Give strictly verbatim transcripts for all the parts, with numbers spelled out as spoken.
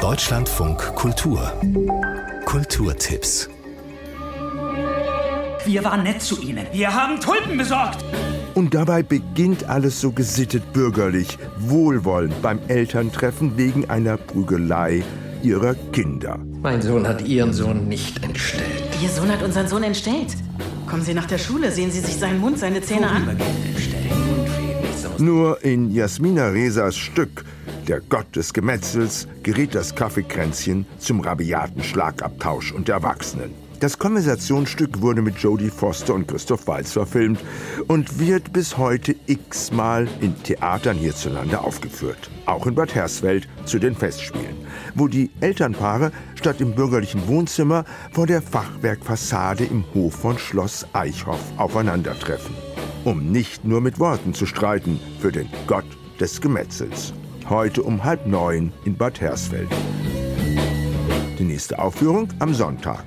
Deutschlandfunk Kultur. Kulturtipps. Wir waren nett zu Ihnen. Wir haben Tulpen besorgt. Und dabei beginnt alles so gesittet bürgerlich, wohlwollend beim Elterntreffen wegen einer Prügelei ihrer Kinder. Mein Sohn hat Ihren Sohn nicht entstellt. Ihr Sohn hat unseren Sohn entstellt. Kommen Sie nach der Schule, sehen Sie sich seinen Mund, seine Zähne an. Nur in Jasmina Rezas Stück Der Gott des Gemetzels gerät das Kaffeekränzchen zum rabiaten Schlagabtausch unter Erwachsenen. Das Konversationsstück wurde mit Jodie Foster und Christoph Waltz verfilmt und wird bis heute x-mal in Theatern hierzulande aufgeführt. Auch in Bad Hersfeld zu den Festspielen, wo die Elternpaare statt im bürgerlichen Wohnzimmer vor der Fachwerkfassade im Hof von Schloss Eichhoff aufeinandertreffen. Um nicht nur mit Worten zu streiten für den Gott des Gemetzels. Heute um halb neun in Bad Hersfeld. Die nächste Aufführung am Sonntag.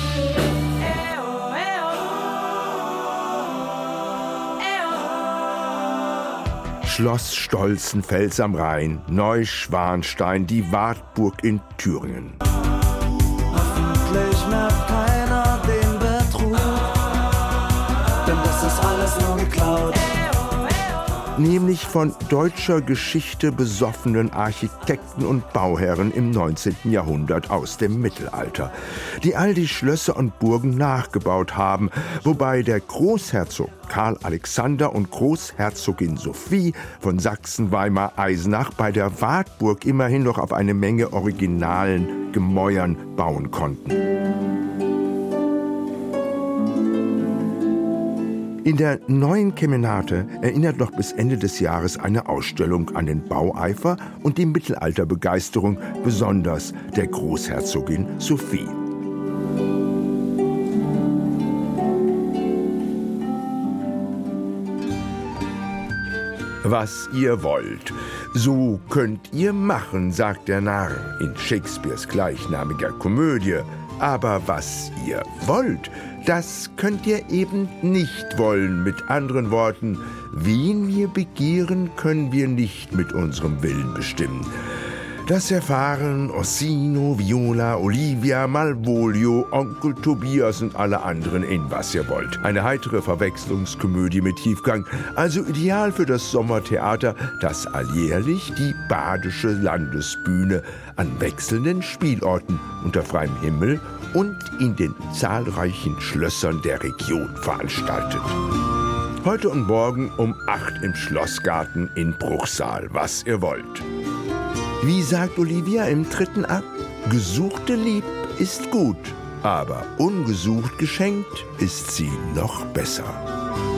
Schloss Stolzenfels am Rhein, Neuschwanstein, die Wartburg in Thüringen. Hoffentlich merkt keiner den Betrug, denn das ist alles nur geklaut. Nämlich von deutscher Geschichte besoffenen Architekten und Bauherren im neunzehnten Jahrhundert aus dem Mittelalter, die all die Schlösser und Burgen nachgebaut haben, wobei der Großherzog Karl Alexander und Großherzogin Sophie von Sachsen-Weimar-Eisenach bei der Wartburg immerhin noch auf eine Menge originalen Gemäuern bauen konnten. In der Neuen Kemenate erinnert noch bis Ende des Jahres eine Ausstellung an den Baueifer und die Mittelalterbegeisterung, besonders der Großherzogin Sophie. Was ihr wollt, so könnt ihr machen, sagt der Narr in Shakespeares gleichnamiger Komödie. Aber was ihr wollt, das könnt ihr eben nicht wollen. Mit anderen Worten, wen wir begehren, können wir nicht mit unserem Willen bestimmen. Das erfahren Orsino, Viola, Olivia, Malvolio, Onkel Tobias und alle anderen in Was ihr wollt. Eine heitere Verwechslungskomödie mit Tiefgang, also ideal für das Sommertheater, das alljährlich die Badische Landesbühne an wechselnden Spielorten unter freiem Himmel und in den zahlreichen Schlössern der Region veranstaltet. Heute und morgen um acht im Schlossgarten in Bruchsal. Was ihr wollt. Wie sagt Olivia im dritten Akt? Gesuchte lieb ist gut, aber ungesucht geschenkt ist sie noch besser.